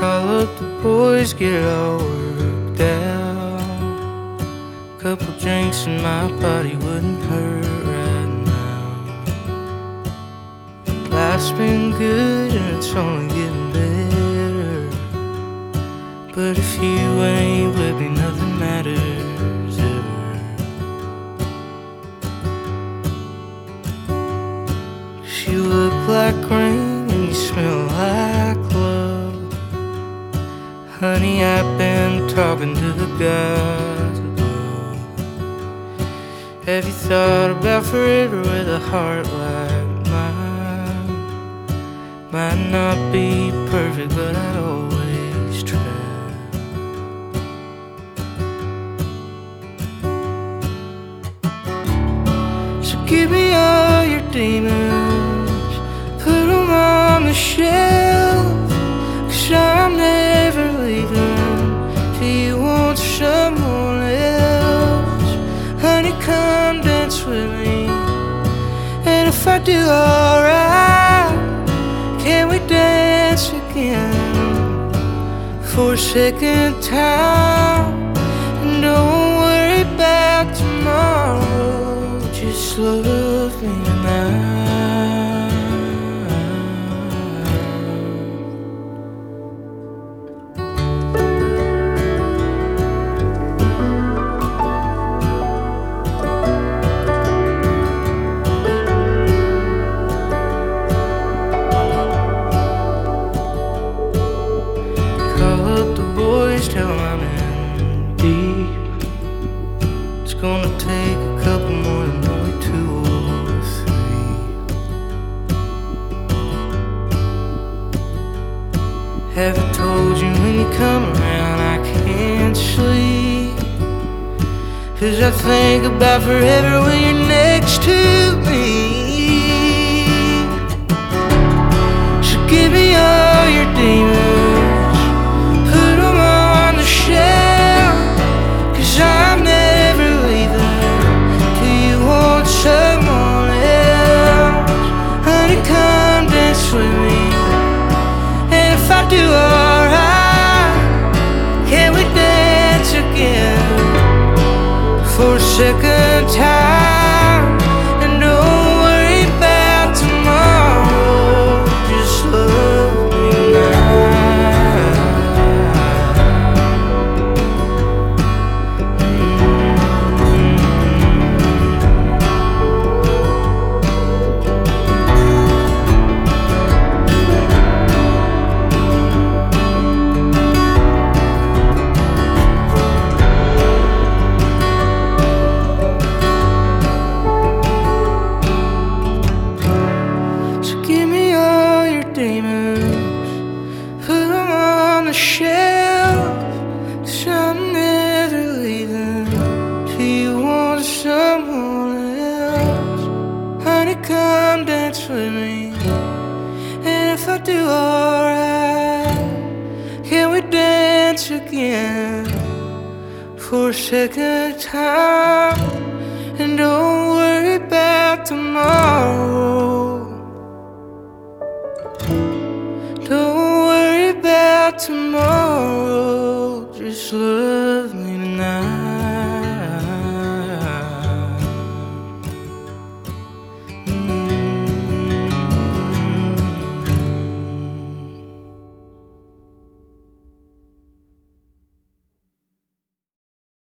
Call up the boys, get it all worked out. Couple drinks and my body wouldn't hurt right now. Life's been good and it's only getting better. But if you ain't with me, nothing matters ever. You look like rain and you smell like love. Honey, I've been talking to the gods above. Have you thought about forever with a heart like mine? Might not be perfect, but I'd always try. So give me all your demons, put them on the shelf, 'cause I'm never leaving till you want someone else. Honey, come dance with me, and if I do alright, can we dance again for a second time? And don't worry about tomorrow, just love me tonight. Call up the boys, tell them I'm in deep. It's gonna take a couple more than only 2 or 3. Have I told you when you come around I can't sleep? 'Cause I think about forever when you're next to me. So give me all your demons, put them on the shelf, 'cause I'm never leaving till you want someone else. Honey, come dance with me, and if I do alright, can we dance again for a second time? And don't worry about tomorrow, just love me tonight. So give me all your demons, put them on the shelf, 'cause I'm never leaving till you want someone else. Honey, come dance with me, and if I do alright, can we dance again for a second time? And don't worry about tomorrow, don't worry about tomorrow, just look